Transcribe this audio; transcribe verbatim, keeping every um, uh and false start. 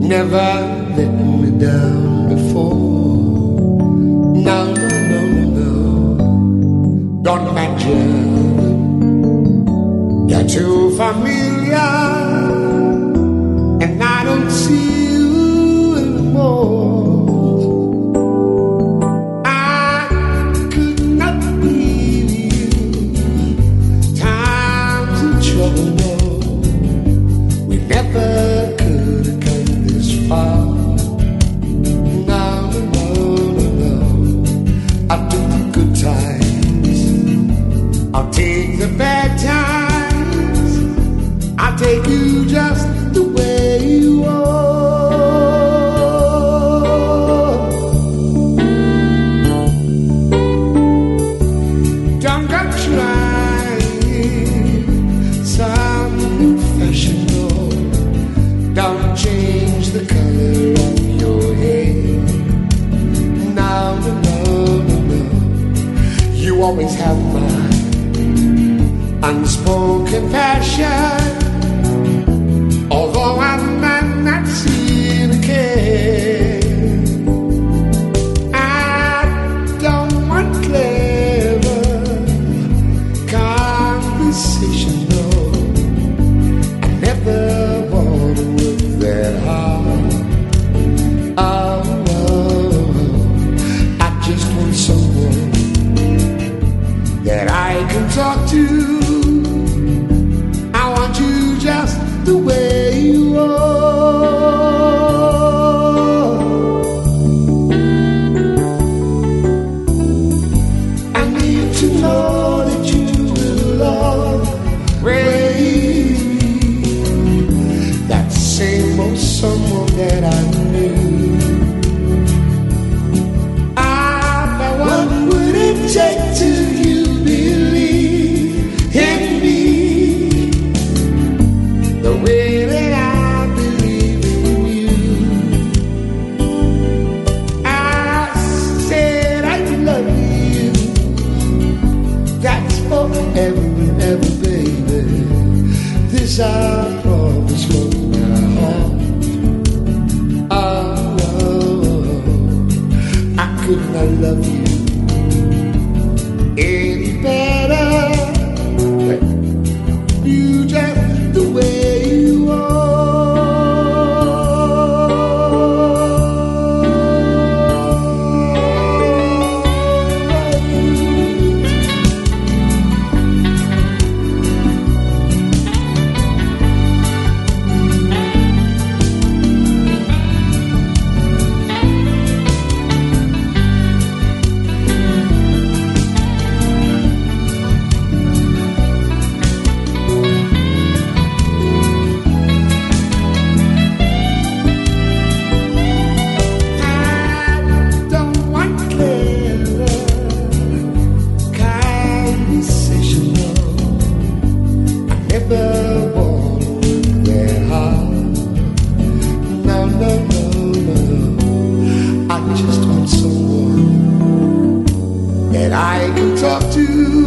never let me down before. No, no, no, no, no. Don't imagine you're too familiar, and I don't see you anymore. I could not leave you. Times of trouble, no. We never could have come this far. No, no, no, no. I'll do the good times, I'll take the bad times, I'll take you just the way you are. Don't go trying some new fashion, no. Don't change the color of your hair. No, no, no, no, no. You always have my unspoken passion, although I might not seem to care. I don't want clever conversation, no. I never want to work that hard. Oh, oh, I just want someone that I can talk to. I want you just the way you are. I need to know that you will always that same old someone that I knew. Ah, but what would it take to you believe in me the way that I believe in you? I said I love you. That's forever and ever, baby. This I promise from my heart. Oh, oh, I could not love you any better. You just the way you are. I can talk to